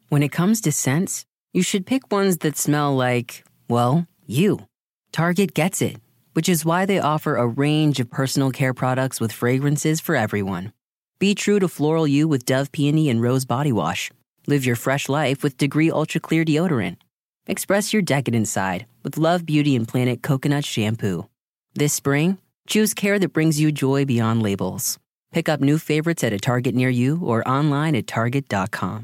When it comes to scents, you should pick ones that smell like, well, you. Target gets it, which is why they offer a range of personal care products with fragrances for everyone. Be true to floral you with Dove Peony and Rose Body Wash. Live your fresh life with Degree Ultra Clear Deodorant. Express your decadent side with Love Beauty and Planet Coconut Shampoo. This spring, choose care that brings you joy beyond labels. Pick up new favorites at a Target near you or online at Target.com.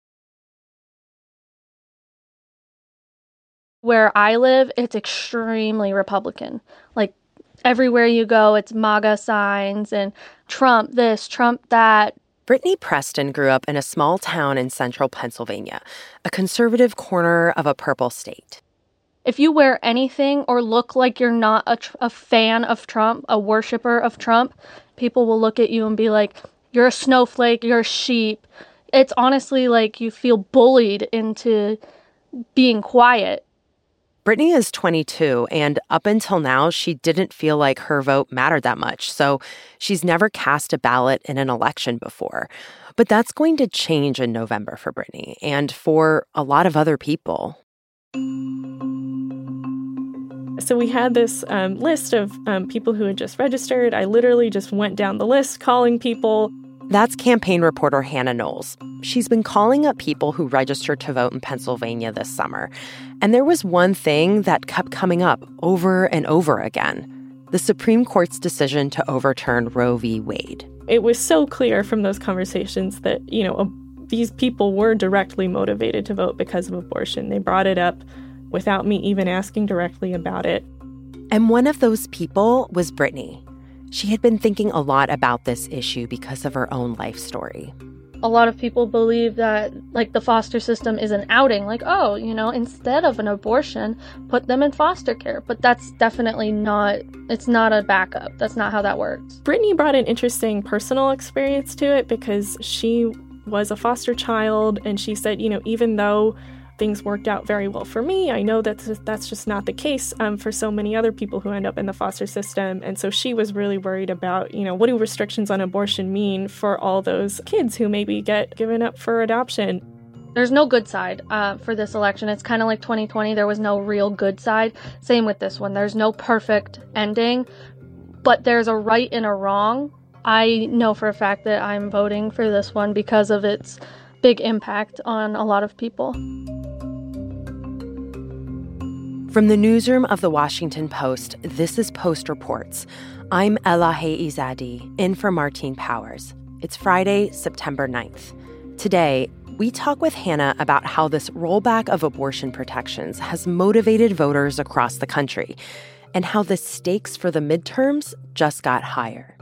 Where I live, it's extremely Republican. Like, everywhere you go, it's MAGA signs and Trump this, Trump that. Brittany Preston grew up in a small town in central Pennsylvania, a conservative corner of a purple state. If you wear anything or look like you're not a fan of Trump, a worshiper of Trump, people will look at you and be like, you're a snowflake, you're a sheep. It's honestly like you feel bullied into being quiet. Brittany is 22, and up until now, she didn't feel like her vote mattered that much, so she's never cast a ballot in an election before. But that's going to change in November for Brittany, and for a lot of other people. So we had this list of people who had just registered. I literally just went down the list calling people. That's campaign reporter Hannah Knowles. She's been calling up people who registered to vote in Pennsylvania this summer. And there was one thing that kept coming up over and over again: the Supreme Court's decision to overturn Roe v. Wade. It was so clear from those conversations that, these people were directly motivated to vote because of abortion. They brought it up without me even asking directly about it. And one of those people was Brittany. She had been thinking a lot about this issue because of her own life story. A lot of people believe that, the foster system is an outing. Instead of an abortion, put them in foster care. But that's definitely not, it's not a backup. That's not how that works. Brittany brought an interesting personal experience to it because she was a foster child. And she said, even though things worked out very well for me, I know that's just not the case for so many other people who end up in the foster system. And so she was really worried about, what do restrictions on abortion mean for all those kids who maybe get given up for adoption? There's no good side for this election. It's kind of like 2020. There was no real good side. Same with this one. There's no perfect ending, but there's a right and a wrong. I know for a fact that I'm voting for this one because of its big impact on a lot of people. From the newsroom of The Washington Post, this is Post Reports. I'm Elahe Izadi, in for Martine Powers. It's Friday, September 9th. Today, we talk with Hannah about how this rollback of abortion protections has motivated voters across the country and how the stakes for the midterms just got higher.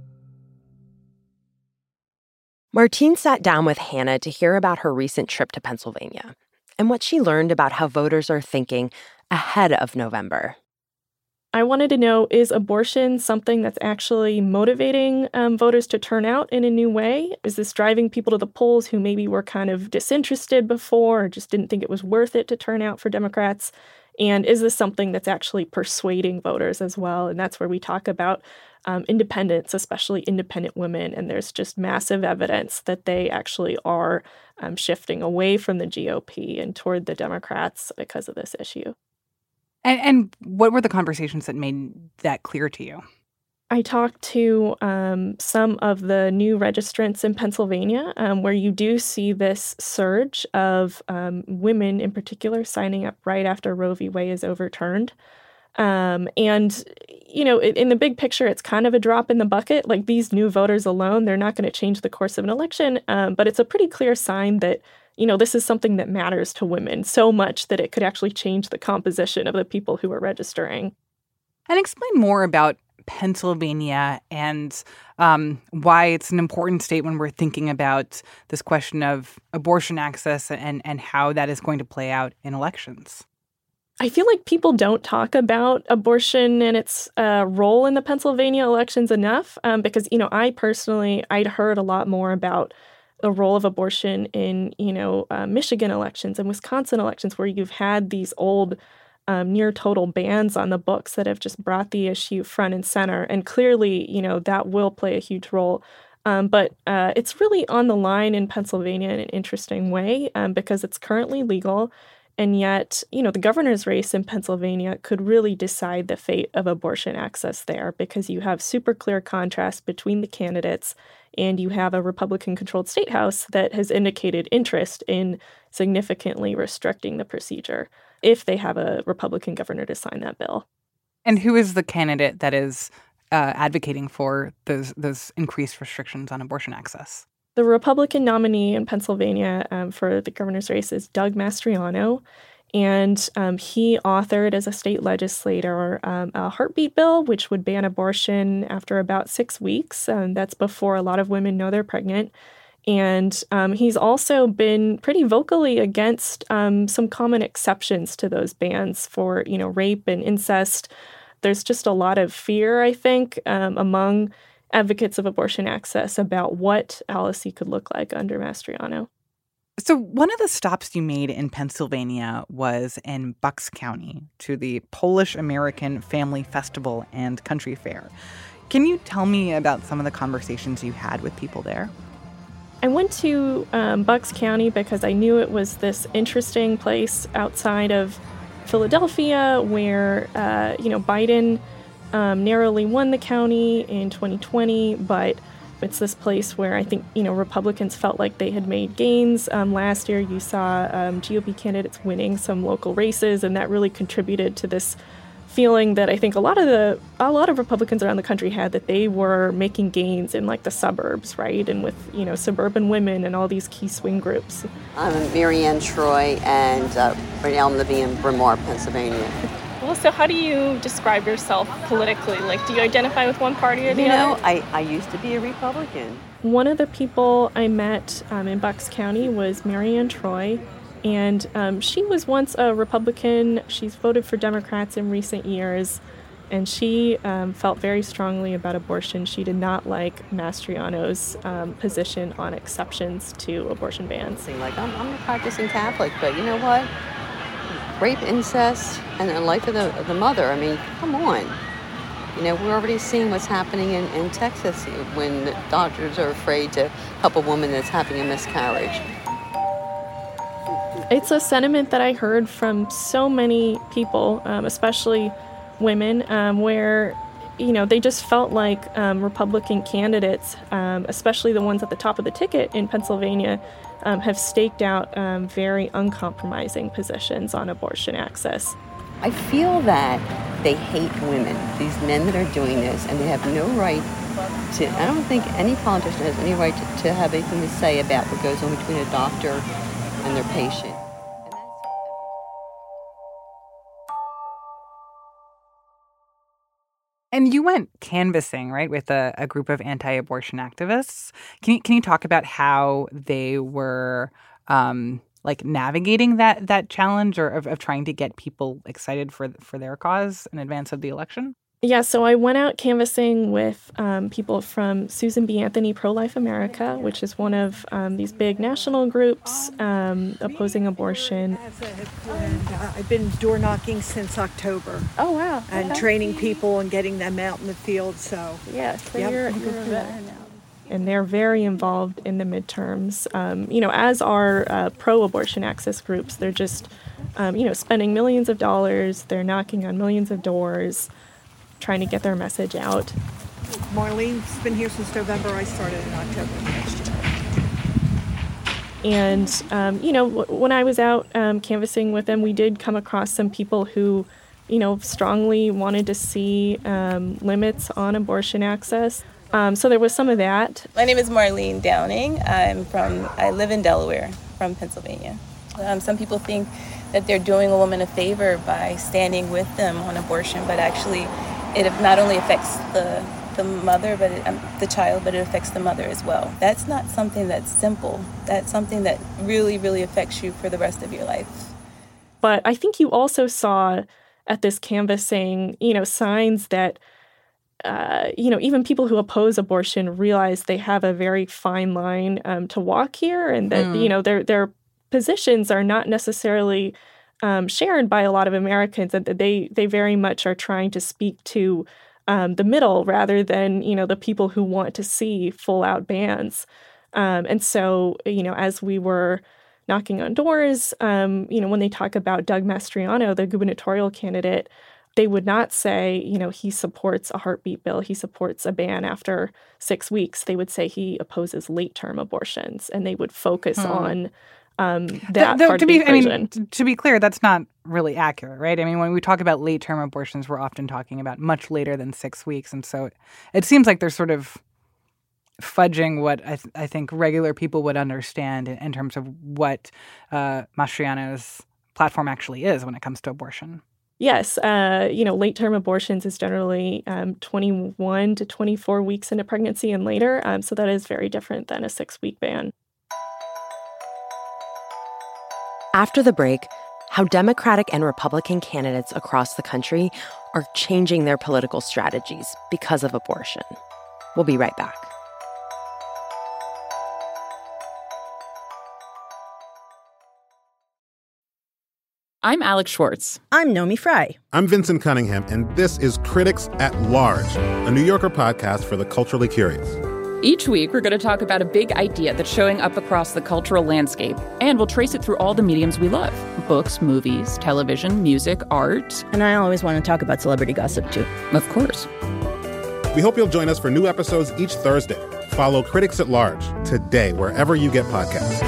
Martine sat down with Hannah to hear about her recent trip to Pennsylvania and what she learned about how voters are thinking ahead of November. I wanted to know, is abortion something that's actually motivating voters to turn out in a new way? Is this driving people to the polls who maybe were kind of disinterested before or just didn't think it was worth it to turn out for Democrats? And is this something that's actually persuading voters as well? And that's where we talk about independents, especially independent women. And there's just massive evidence that they actually are shifting away from the GOP and toward the Democrats because of this issue. And what were the conversations that made that clear to you? I talked to some of the new registrants in Pennsylvania, where you do see this surge of women in particular signing up right after Roe v. Wade is overturned. And, in the big picture, it's kind of a drop in the bucket. Like, these new voters alone, they're not going to change the course of an election. But it's a pretty clear sign that, this is something that matters to women so much that it could actually change the composition of the people who are registering. And explain more about Pennsylvania and why it's an important state when we're thinking about this question of abortion access and how that is going to play out in elections. I feel like people don't talk about abortion and its role in the Pennsylvania elections enough because, I'd heard a lot more about the role of abortion in, Michigan elections and Wisconsin elections where you've had these old near total bans on the books that have just brought the issue front and center. And clearly, that will play a huge role But it's really on the line in Pennsylvania in an interesting way because it's currently legal. And yet, the governor's race in Pennsylvania could really decide the fate of abortion access there because you have super clear contrast between the candidates and you have a Republican-controlled state house that has indicated interest in significantly restricting the procedure if they have a Republican governor to sign that bill. And who is the candidate that is advocating for those increased restrictions on abortion access? The Republican nominee in Pennsylvania for the governor's race is Doug Mastriano, and he authored as a state legislator a heartbeat bill, which would ban abortion after about 6 weeks. That's before a lot of women know they're pregnant. And he's also been pretty vocally against some common exceptions to those bans for, rape and incest. There's just a lot of fear, I think, among advocates of abortion access about what policy could look like under Mastriano. So one of the stops you made in Pennsylvania was in Bucks County to the Polish-American Family Festival and Country Fair. Can you tell me about some of the conversations you had with people there? I went to Bucks County because I knew it was this interesting place outside of Philadelphia where, Biden narrowly won the county in 2020, but it's this place where I think, Republicans felt like they had made gains. Last year, you saw GOP candidates winning some local races, and that really contributed to this feeling that I think a lot of Republicans around the country had that they were making gains in like the suburbs, right? And with, suburban women and all these key swing groups. I'm Marianne Troy, and right now I'm living in Bryn Mawr, Pennsylvania. Well, so how do you describe yourself politically? Like, do you identify with one party or the other? I used to be a Republican. One of the people I met in Bucks County was Marianne Troy, and she was once a Republican. She's voted for Democrats in recent years, and she felt very strongly about abortion. She did not like Mastriano's position on exceptions to abortion bans. Like, I'm a practicing Catholic, but you know what? Rape, incest, and the life of the mother. I mean, come on. We're already seeing what's happening in Texas when doctors are afraid to help a woman that's having a miscarriage. It's a sentiment that I heard from so many people, especially women, where, they just felt like Republican candidates, especially the ones at the top of the ticket in Pennsylvania, have staked out very uncompromising positions on abortion access. I feel that they hate women, these men that are doing this, and they have no right to, I don't think any politician has any right to have anything to say about what goes on between a doctor and their patient. And you went canvassing, right, with a group of anti-abortion activists. Can you talk about how they were navigating that challenge or of trying to get people excited for their cause in advance of the election? Yeah, so I went out canvassing with people from Susan B. Anthony Pro-Life America, which is one of these big national groups opposing abortion. I've been door knocking since October. Oh, wow. And training people and getting them out in the field, so. Yeah, so you're a veteran now. And they're very involved in the midterms. As are pro-abortion access groups, they're just, spending millions of dollars. They're knocking on millions of doors, trying to get their message out. Marlene's been here since November. I started in October last year. And, when I was out canvassing with them, we did come across some people who, strongly wanted to see limits on abortion access. So there was some of that. My name is Marlene Downing. I live in Delaware, from Pennsylvania. Some people think that they're doing a woman a favor by standing with them on abortion, but actually it not only affects the mother, but the child, but it affects the mother as well. That's not something that's simple. That's something that really, really affects you for the rest of your life. But I think you also saw at this canvassing, signs that, even people who oppose abortion realize they have a very fine line to walk here, and that, their positions are not necessarily shared by a lot of Americans, and that they very much are trying to speak to the middle rather than, the people who want to see full-out bans. And so, as we were knocking on doors, when they talk about Doug Mastriano, the gubernatorial candidate, they would not say, he supports a heartbeat bill, he supports a ban after 6 weeks. They would say he opposes late-term abortions, and they would focus on that part of the equation. To be clear, that's not really accurate, right? I mean, when we talk about late-term abortions, we're often talking about much later than 6 weeks. And so it seems like they're sort of fudging what I think regular people would understand in terms of what Mastriano's platform actually is when it comes to abortion. Yes. Late-term abortions is generally 21 to 24 weeks into pregnancy and later. So that is very different than a 6-week ban. After the break, how Democratic and Republican candidates across the country are changing their political strategies because of abortion. We'll be right back. I'm Alex Schwartz. I'm Nomi Fry. I'm Vincent Cunningham, and this is Critics at Large, a New Yorker podcast for the culturally curious. Each week, we're going to talk about a big idea that's showing up across the cultural landscape, and we'll trace it through all the mediums we love. Books, movies, television, music, art. And I always want to talk about celebrity gossip, too. Of course. We hope you'll join us for new episodes each Thursday. Follow Critics at Large today, wherever you get podcasts.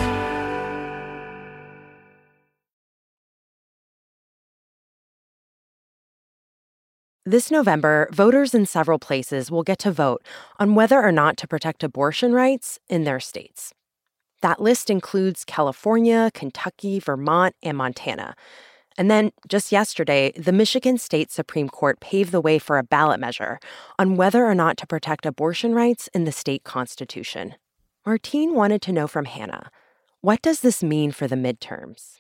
This November, voters in several places will get to vote on whether or not to protect abortion rights in their states. That list includes California, Kentucky, Vermont, and Montana. And then, just yesterday, the Michigan State Supreme Court paved the way for a ballot measure on whether or not to protect abortion rights in the state constitution. Martine wanted to know from Hannah, what does this mean for the midterms?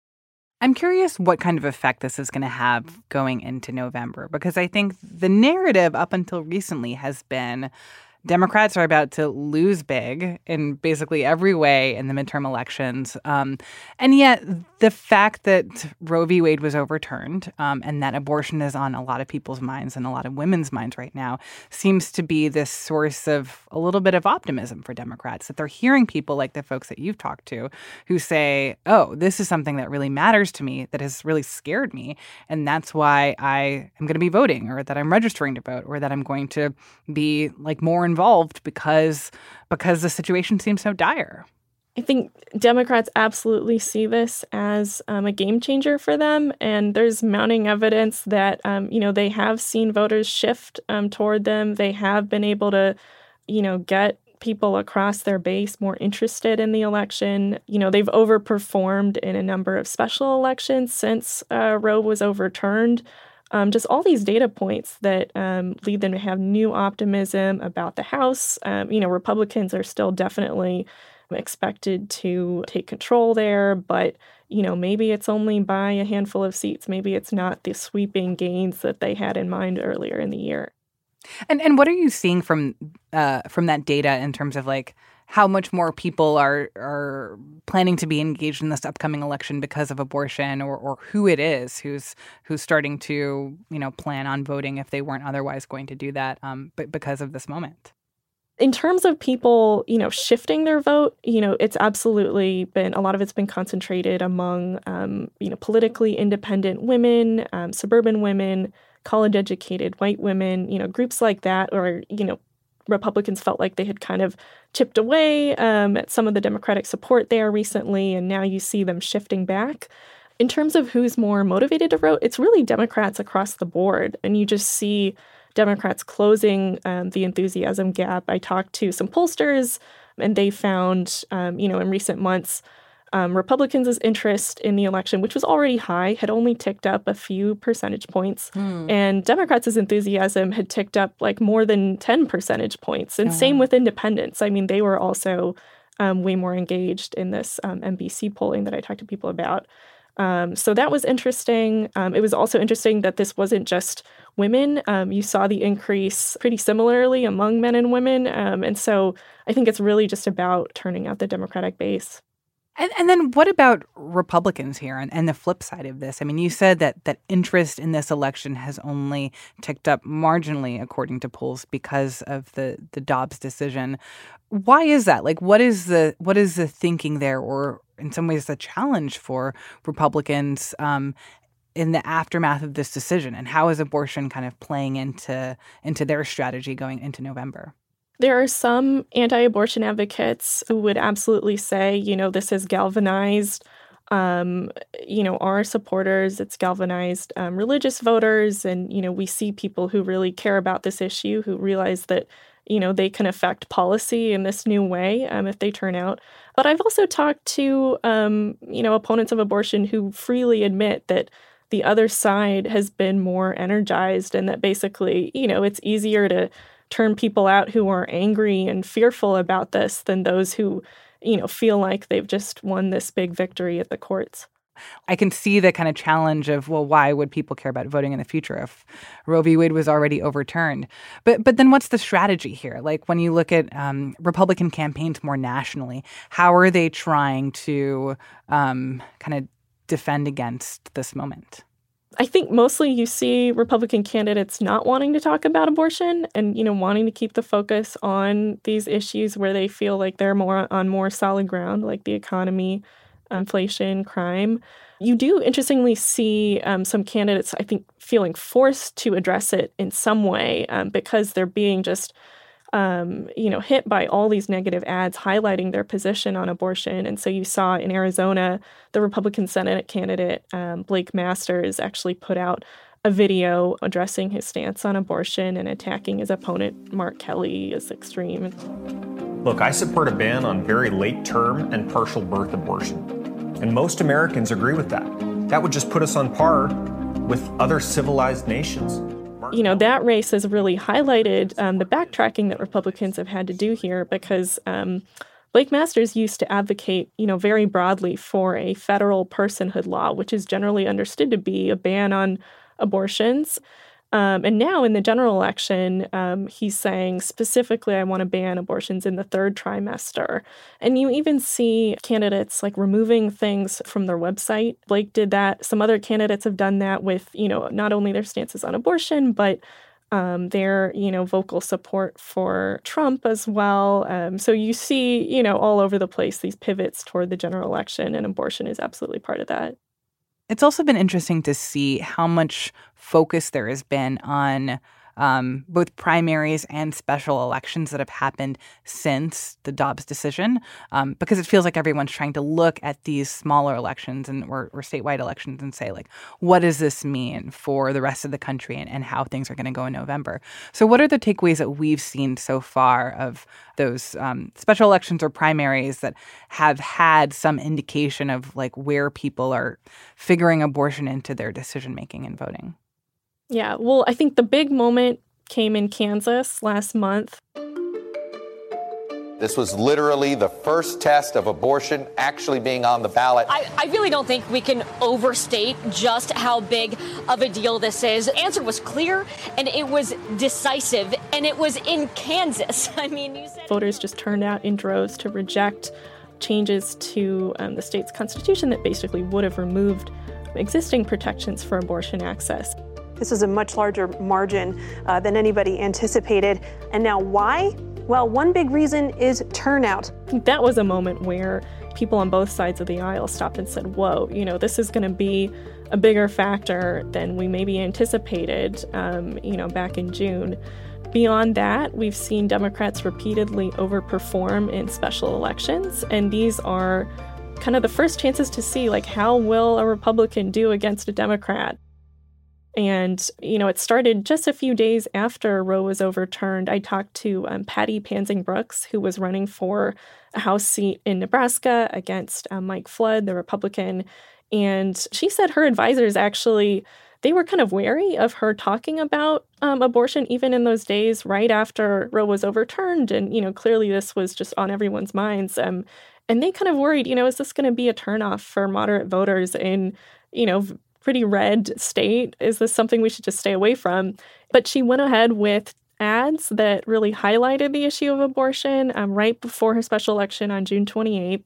I'm curious what kind of effect this is going to have going into November, because I think the narrative up until recently has been Democrats are about to lose big in basically every way in the midterm elections. And yet the fact that Roe v. Wade was overturned and that abortion is on a lot of people's minds and a lot of women's minds right now seems to be this source of a little bit of optimism for Democrats, that they're hearing people like the folks that you've talked to who say, oh, this is something that really matters to me, that has really scared me. And that's why I am going to be voting, or that I'm registering to vote, or that I'm going to be more involved because the situation seems so dire. I think Democrats absolutely see this as a game changer for them. And there's mounting evidence that, they have seen voters shift toward them. They have been able to, get people across their base more interested in the election. They've overperformed in a number of special elections since Roe was overturned. Just all these data points that lead them to have new optimism about the House. Republicans are still definitely expected to take control there, but, maybe it's only by a handful of seats. Maybe it's not the sweeping gains that they had in mind earlier in the year. And what are you seeing from that data in terms of how much more people are planning to be engaged in this upcoming election because of abortion, or who it is who's starting to, plan on voting if they weren't otherwise going to do that, but because of this moment? In terms of people, shifting their vote, it's absolutely been, a lot of it's been concentrated among, politically independent women, suburban women, college-educated white women, groups like that, or, Republicans felt like they had kind of chipped away at some of the Democratic support there recently, and now you see them shifting back. In terms of who's more motivated to vote, it's really Democrats across the board, and you just see Democrats closing the enthusiasm gap. I talked to some pollsters, and they found, in recent months, Republicans' interest in the election, which was already high, had only ticked up a few percentage points. And Democrats' enthusiasm had ticked up more than 10 percentage points. And same with independents. I mean, they were also way more engaged in this NBC polling that I talked to people about. So that was interesting. It was also interesting that this wasn't just women. You saw the increase pretty similarly among men and women. And so I think it's really just about turning out the Democratic base. And then what about Republicans here and the flip side of this? I mean, you said that interest in this election has only ticked up marginally, according to polls, because of the Dobbs decision. Why is that? Like, what is the thinking there, or in some ways the challenge for Republicans in the aftermath of this decision? And how is abortion kind of playing into their strategy going into November? There are some anti-abortion advocates who would absolutely say, this has galvanized, our supporters. It's galvanized religious voters. And, we see people who really care about this issue, who realize that, they can affect policy in this new way if they turn out. But I've also talked to, opponents of abortion who freely admit that the other side has been more energized and that basically, it's easier to turn people out who are angry and fearful about this than those who, feel like they've just won this big victory at the courts. I can see the kind of challenge of, well, why would people care about voting in the future if Roe v. Wade was already overturned? But then what's the strategy here? Like when you look at Republican campaigns more nationally, how are they trying to kind of defend against this moment? I think mostly you see Republican candidates not wanting to talk about abortion and, wanting to keep the focus on these issues where they feel like they're more solid ground, like the economy, inflation, crime. You do interestingly see some candidates, I think, feeling forced to address it in some way because they're being just hit by all these negative ads highlighting their position on abortion. And so you saw in Arizona, the Republican Senate candidate, Blake Masters, actually put out a video addressing his stance on abortion and attacking his opponent, Mark Kelly, as extreme. Look, I support a ban on very late-term and partial birth abortion. And most Americans agree with that. That would just put us on par with other civilized nations. That race has really highlighted the backtracking that Republicans have had to do here because Blake Masters used to advocate, very broadly for a federal personhood law, which is generally understood to be a ban on abortions. And now in the general election, he's saying specifically, I want to ban abortions in the third trimester. And you even see candidates like removing things from their website. Blake did that. Some other candidates have done that with, not only their stances on abortion, but their, vocal support for Trump as well. So you see, all over the place, these pivots toward the general election, and abortion is absolutely part of that. It's also been interesting to see how much focus there has been on both primaries and special elections that have happened since the Dobbs decision, because it feels like everyone's trying to look at these smaller elections or statewide elections and say, like, what does this mean for the rest of the country and how things are going to go in November? So what are the takeaways that we've seen so far of those special elections or primaries that have had some indication of like where people are figuring abortion into their decision making and voting? Yeah, well, I think the big moment came in Kansas last month. This was literally the first test of abortion actually being on the ballot. I really don't think we can overstate just how big of a deal this is. The answer was clear, and it was decisive, and it was in Kansas. I mean, you said voters just turned out in droves to reject changes to the state's constitution that basically would have removed existing protections for abortion access. This was a much larger margin than anybody anticipated. And now why? Well, one big reason is turnout. That was a moment where people on both sides of the aisle stopped and said, whoa, this is going to be a bigger factor than we maybe anticipated, back in June. Beyond that, we've seen Democrats repeatedly overperform in special elections, and these are kind of the first chances to see, like, how will a Republican do against a Democrat? And, it started just a few days after Roe was overturned. I talked to Patty Pansing-Brooks, who was running for a House seat in Nebraska against Mike Flood, the Republican. And she said her advisors actually, they were kind of wary of her talking about abortion, even in those days right after Roe was overturned. And, clearly this was just on everyone's minds. And they kind of worried, is this going to be a turnoff for moderate voters in, pretty red state? Is this something we should just stay away from? But she went ahead with ads that really highlighted the issue of abortion right before her special election on June 28th.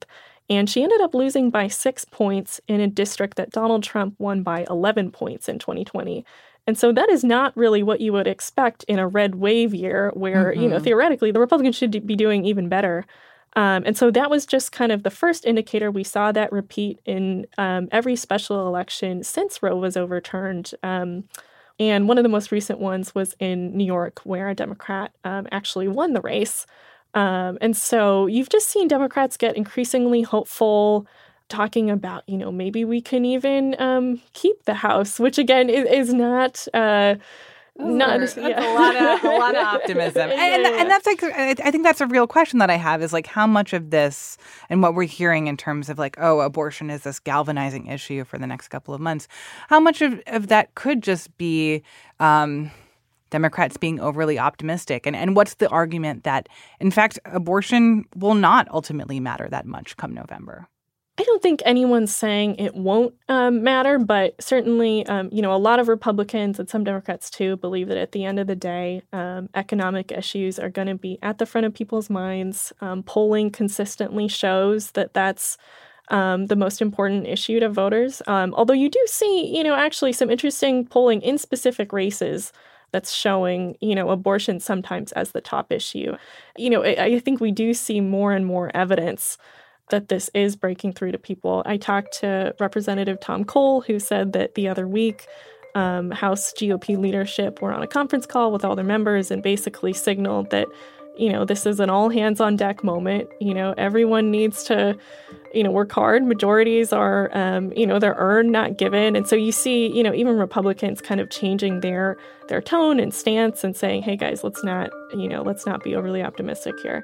And she ended up losing by 6 points in a district that Donald Trump won by 11 points in 2020. And so that is not really what you would expect in a red wave year where, theoretically, the Republicans should be doing even better. And so that was just kind of the first indicator. We saw that repeat in every special election since Roe was overturned. And one of the most recent ones was in New York, where a Democrat actually won the race. And so you've just seen Democrats get increasingly hopeful, talking about, maybe we can even keep the House, which again is not. That's a lot of optimism. And that's like, I think that's a real question that I have is like how much of this and what we're hearing in terms of like, oh, abortion is this galvanizing issue for the next couple of months. How much of that could just be Democrats being overly optimistic? And what's the argument that, in fact, abortion will not ultimately matter that much come November? I don't think anyone's saying it won't matter, but certainly, a lot of Republicans and some Democrats, too, believe that at the end of the day, economic issues are going to be at the front of people's minds. Polling consistently shows that that's the most important issue to voters. Although you do see, actually some interesting polling in specific races that's showing, abortion sometimes as the top issue. I think we do see more and more evidence that this is breaking through to people. I talked to Representative Tom Cole, who said that the other week, House GOP leadership were on a conference call with all their members and basically signaled that, this is an all hands on deck moment. Everyone needs to, work hard. Majorities are, they're earned, not given. And so you see, even Republicans kind of changing their tone and stance and saying, hey guys, let's not be overly optimistic here.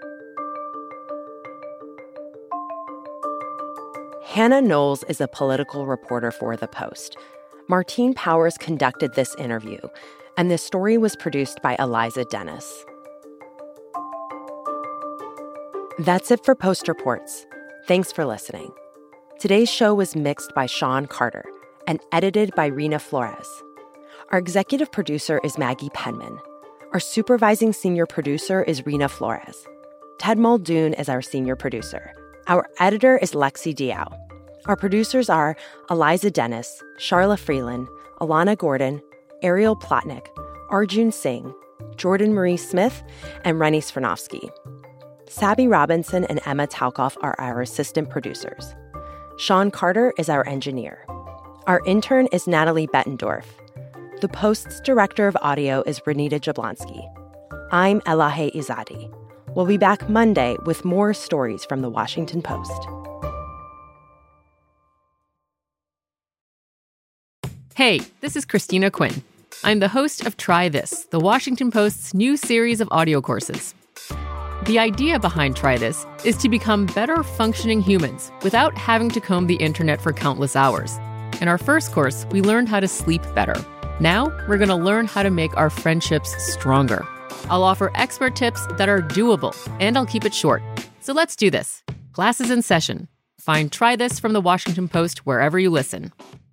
Hannah Knowles is a political reporter for The Post. Martine Powers conducted this interview, and this story was produced by Eliza Dennis. That's it for Post Reports. Thanks for listening. Today's show was mixed by Sean Carter and edited by Rena Flores. Our executive producer is Maggie Penman. Our supervising senior producer is Rena Flores. Ted Muldoon is our senior producer. Our editor is Lexi Diao. Our producers are Eliza Dennis, Charla Freeland, Alana Gordon, Ariel Plotnick, Arjun Singh, Jordan Marie Smith, and Rennie Svirnovsky. Sabby Robinson and Emma Talkoff are our assistant producers. Sean Carter is our engineer. Our intern is Natalie Bettendorf. The Post's director of audio is Renita Jablonski. I'm Elahe Izadi. We'll be back Monday with more stories from The Washington Post. Hey, this is Christina Quinn. I'm the host of Try This, The Washington Post's new series of audio courses. The idea behind Try This is to become better functioning humans without having to comb the internet for countless hours. In our first course, we learned how to sleep better. Now, we're going to learn how to make our friendships stronger. I'll offer expert tips that are doable, and I'll keep it short. So let's do this. Class is in session. Find Try This from The Washington Post wherever you listen.